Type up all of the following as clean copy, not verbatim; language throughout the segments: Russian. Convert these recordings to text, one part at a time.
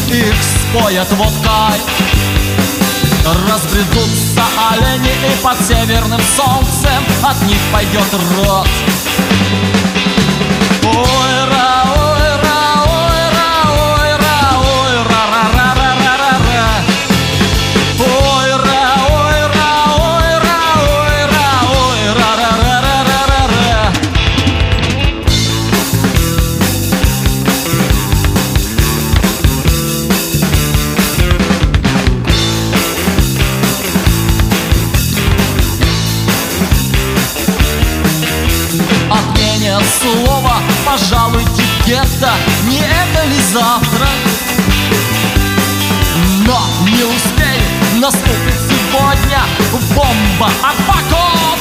их споят водкой. Разбредутся олени, и под северным солнцем от них пойдет рот. Ой-ра, ой-ра, ой-ра, ой-ра, ой-ра, ра-ра-ра-ра-ра. Ой-ра, ой-ра, ой-ра, ой-ра, ой-ра, ра-ра-ра-ра-ра. Отменят слово, пожалуйте, где-то, не это ли завтра? Но не успеет, наступит сегодня бомба Арбаков.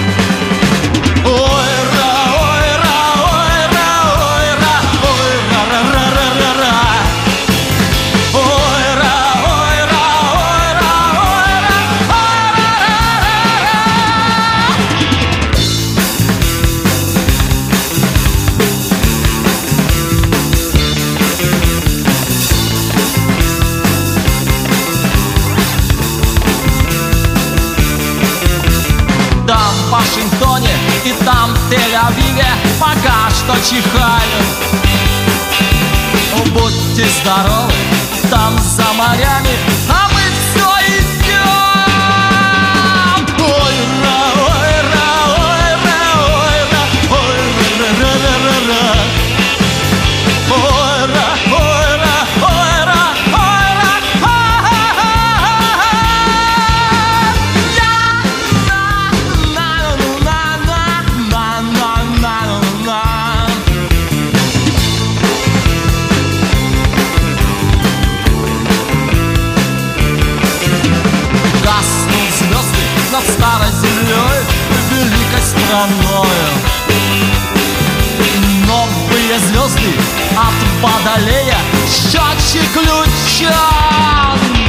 Ой-ра, ой-ра, ой-ра, ой-ра, ой-ра, ра-ра-ра-ра-ра. Ой-ра, ой-ра, ой-ра, ой-ра, ой-ра-ра-ра-ра. Там в Вашингтоне и там в Тель-Авиве пока что чихают. Будьте здоровы, там за морями, а мы все идем. Ой-ра, ой-ра, ой-ра, ой-ра, ой-ра-ра-ра-ра-ра. Ой-ра, ой-ра, ой-ра, ой-ра, гаснут звезды над старой землей, великой страною. Новые звезды от Водолея счетчик ключа.